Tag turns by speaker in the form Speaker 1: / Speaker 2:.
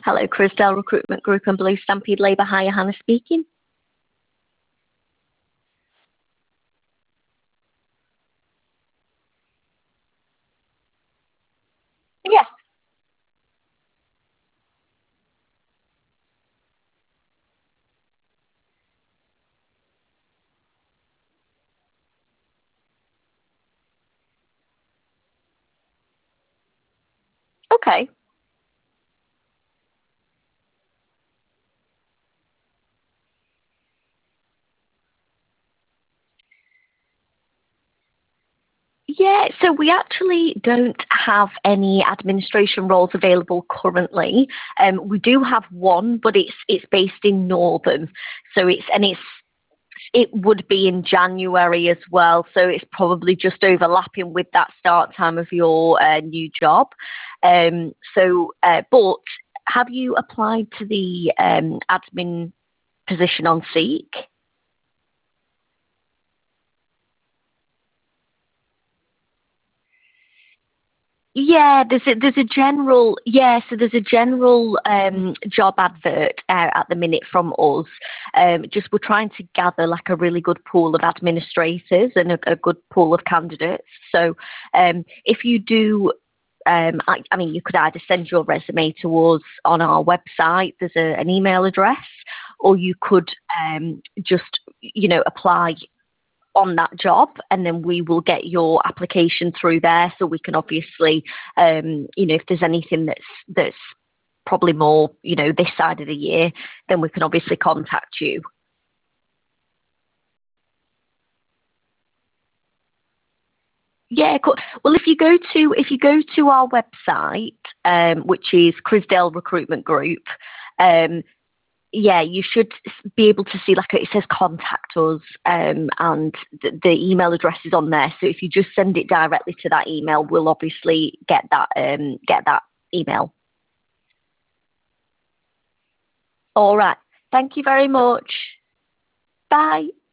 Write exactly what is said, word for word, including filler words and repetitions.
Speaker 1: Hello, Crisdale Recruitment Group and Blue Stampede Labour Hire, Hannah speaking. Yes. Okay. Yeah, so we actually don't have any administration roles available currently. Um, we do have one, but it's it's based in Northern, so it's and it's it would be in January as well, so it's probably just overlapping with that start time of your uh, new job. Um, so, uh, but have you applied to the um, admin position on Seek? Yeah, there's a there's a general yeah, so there's a general um, job advert out at the minute from us. Um, just we're trying to gather like a really good pool of administrators and a, a good pool of candidates. So um, if you do, um, I, I mean, you could either send your resume to us on our website. There's a, an email address, or you could um, just you know apply on that job, and then we will get your application through there, so we can obviously um you know if there's anything that's that's probably more you know this side of the year, then we can obviously contact you. Yeah, cool. Well, if you go to if you go to our website, um which is Crisdale Recruitment Group, um yeah, you should be able to see like it says contact us, um, and the, the email address is on there. So if you just send it directly to that email, we'll obviously get that um, get that email. All right. Thank you very much. Bye.